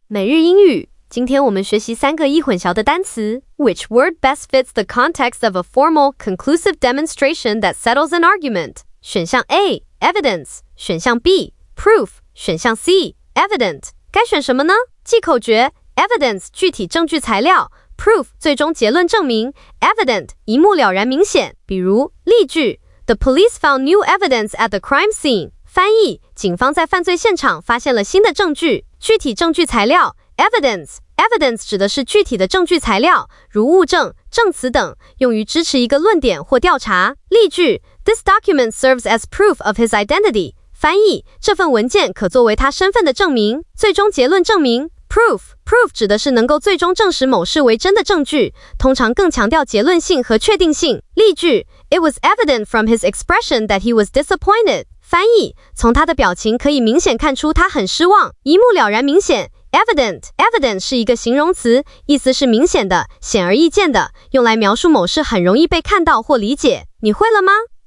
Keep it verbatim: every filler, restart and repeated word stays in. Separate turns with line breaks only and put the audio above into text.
每日英语，今天我们学习三个易混淆的单词。Which word best fits the context of a formal, conclusive demonstration that settles an argument? 选项 A, evidence. 选项 B, proof. 选项 C, evident. 该选什么呢？记口诀 evidence 具体证据材料， proof 最终结论证明， evident 一目了然明显。比如例句 The police found new evidence at the crime scene. 翻译，警方在犯罪现场发现了新的证据。具体证据材料 evidence evidence 指的是具体的证据材料，如物证、证词等，用于支持一个论点或调查。例句 This document serves as proof of his identity. 翻译，这份文件可作为他身份的证明。最终结论证明 proof proof 指的是能够最终证实某事为真的证据，通常更强调结论性和确定性。例句 It was evident from his expression that he was disappointed. 翻译，从他的表情可以明显看出他很失望，一目了然明显。Evident evident 是一个形容词，意思是明显的、显而易见的，用来描述某事很容易被看到或理解。你会了吗？